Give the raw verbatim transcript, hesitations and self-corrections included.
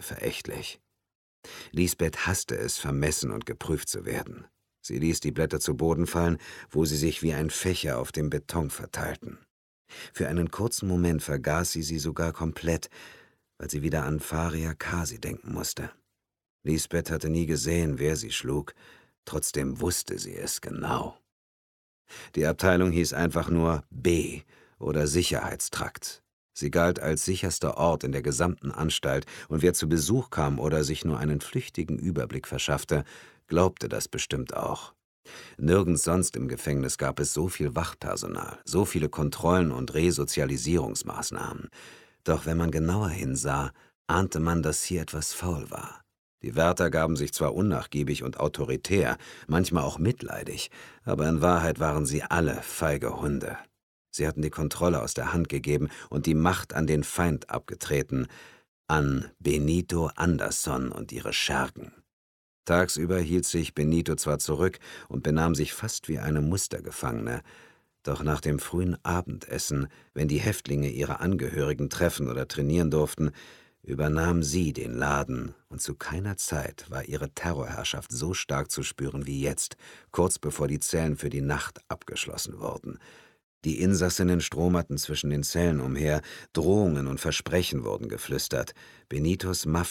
verächtlich. Lisbeth hasste es, vermessen und geprüft zu werden. Sie ließ die Blätter zu Boden fallen, wo sie sich wie ein Fächer auf dem Beton verteilten. Für einen kurzen Moment vergaß sie sie sogar komplett, weil sie wieder an Faria Kasi denken musste. Lisbeth hatte nie gesehen, wer sie schlug, trotzdem wusste sie es genau. Die Abteilung hieß einfach nur B oder Sicherheitstrakt. Sie galt als sicherster Ort in der gesamten Anstalt, und wer zu Besuch kam oder sich nur einen flüchtigen Überblick verschaffte, glaubte das bestimmt auch. Nirgends sonst im Gefängnis gab es so viel Wachpersonal, so viele Kontrollen und Resozialisierungsmaßnahmen. Doch wenn man genauer hinsah, ahnte man, dass hier etwas faul war. Die Wärter gaben sich zwar unnachgiebig und autoritär, manchmal auch mitleidig, aber in Wahrheit waren sie alle feige Hunde. Sie hatten die Kontrolle aus der Hand gegeben und die Macht an den Feind abgetreten, an Benito Anderson und ihre Schergen. Tagsüber hielt sich Benito zwar zurück und benahm sich fast wie eine Mustergefangene, doch nach dem frühen Abendessen, wenn die Häftlinge ihre Angehörigen treffen oder trainieren durften, übernahm sie den Laden, und zu keiner Zeit war ihre Terrorherrschaft so stark zu spüren wie jetzt, kurz bevor die Zellen für die Nacht abgeschlossen wurden. Die Insassinnen stromerten zwischen den Zellen umher, Drohungen und Versprechen wurden geflüstert. Benitos Mafia